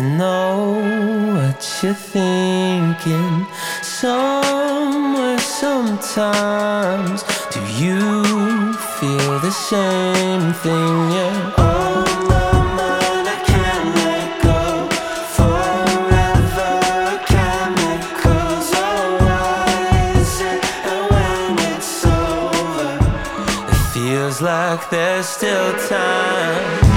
to know what you're thinking. Somewhere, sometimes, do you feel the same thing? Yeah. On my mind, I can't let go. Forever, chemicals are rising, and when it's over, it feels like there's still time.